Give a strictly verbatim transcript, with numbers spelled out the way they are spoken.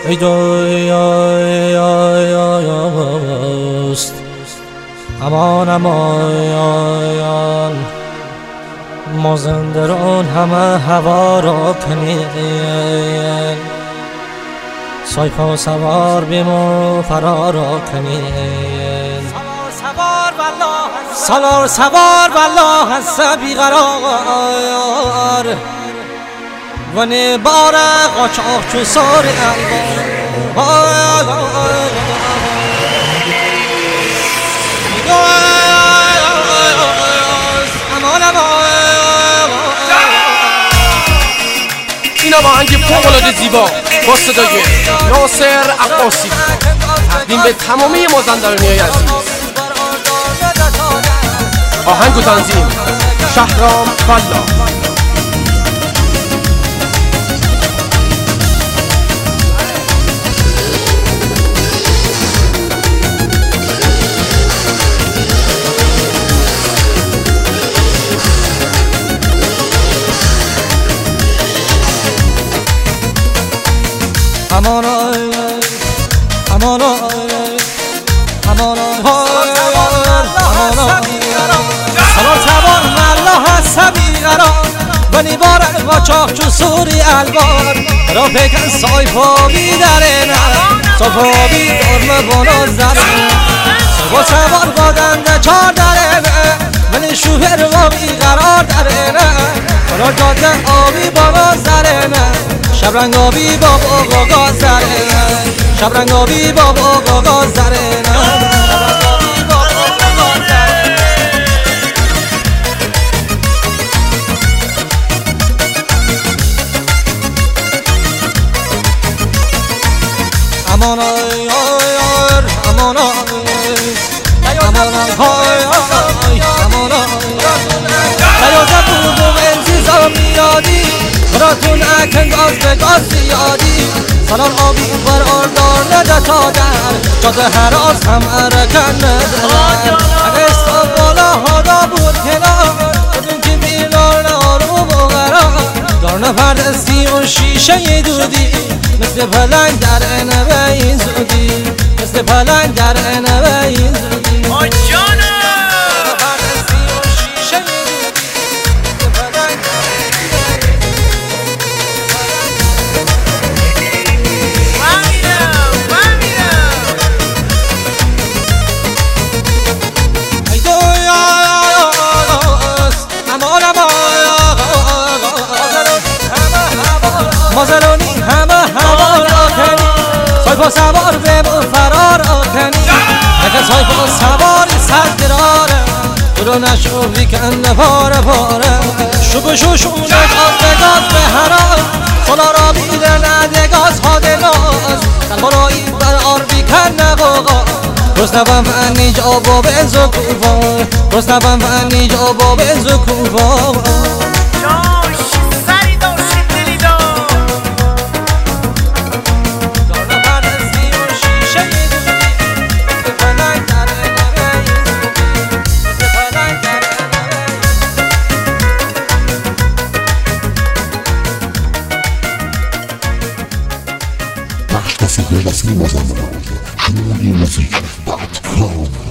ای دوست امان امان مازندران همه هوا را کنید سایپا سوار بیمو فرا را کنید سالار سوار والله هست بیقرار و نبار قاچاق چو سار اینا با آهنگ فوق‌العاده زیبا با صدای ناصر عباسی تقدیم به تمامی مازندرانی‌های عزیز. آهنگ و تنظیم شهرام والله. امان امان امان سالار سوار والله هست بیقرار و نبار قاچاق چو سوری الوار را پیکن سایپا بیدرنه سایپا بیدار مبانا زرنه سایپا سوار بادنده چار درنه ولی شوهر با بیقرار درنه را جاده آبی بالا زرنه شبرنگ آبی بابا گاگا زرنه شبرنگ آبی بابا گاگا زرنه امان آی آی امان آی امان آی امان نیازت بود و انتظام میادی براتون اکن گاز به گاز زیادی سالار آبی برار دار نده تا در جاده هراز هم ارکن ندارن اگه استاب بالا هادا بود کنار بدون که بیلار نارو بغرار دار نپردستی و شیشه دودی مثل پلنگ در انبه این زودی مثل پلنگ در انبه این زودی آی جانم مازرانی همه هوا را کنی سایپا سوار بمو فرار را کنی اگه سایپا سواری سردراره تو رو نشو بیکن پاره پاره شو شو شو نگاز به گاز به هراز سالارا بیده نده گاز هاد ناز سلبارایی برار بیکن نباقا روز نبم فنی جا با بنزو کوفا روز نبم فنی جا با بنزو کوفا That's the greatest thing was on the world. Truly music dot com